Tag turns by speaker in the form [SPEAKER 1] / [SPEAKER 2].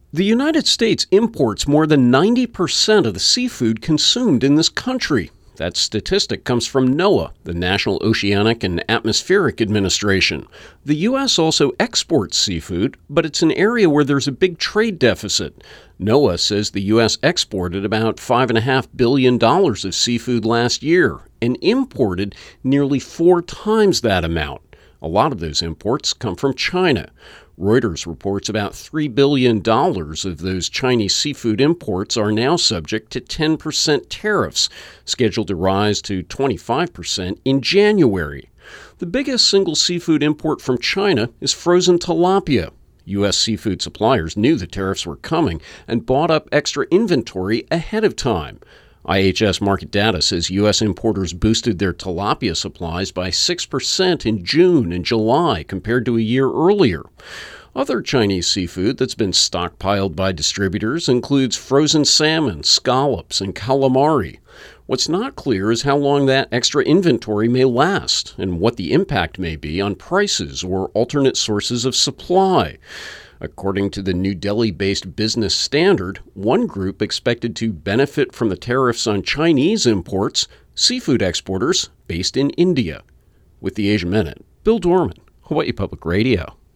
[SPEAKER 1] The United States imports more than 90% of the seafood consumed in this country. That statistic comes from NOAA, the National Oceanic and Atmospheric Administration. The U.S. also exports seafood, but it's an area where there's a big trade deficit. NOAA says the U.S. exported about $5.5 billion of seafood last year and imported nearly 4 times that amount. A lot of those imports come from China. Reuters reports about $3 billion of those Chinese seafood imports are now subject to 10% tariffs, scheduled to rise to 25% in January. The biggest single seafood import from China is frozen tilapia. U.S. seafood suppliers knew the tariffs were coming and bought up extra inventory ahead of time. IHS Markit data says U.S. importers boosted their tilapia supplies by 6% in June and July compared to a year earlier. Other Chinese seafood that's been stockpiled by distributors includes frozen salmon, scallops, and calamari. What's not clear is how long that extra inventory may last and what the impact may be on prices or alternate sources of supply. According to the New Delhi-based Business Standard, one group expected to benefit from the tariffs on Chinese imports, seafood exporters based in India. With the Asia Minute, Bill Dorman, Hawaii Public Radio.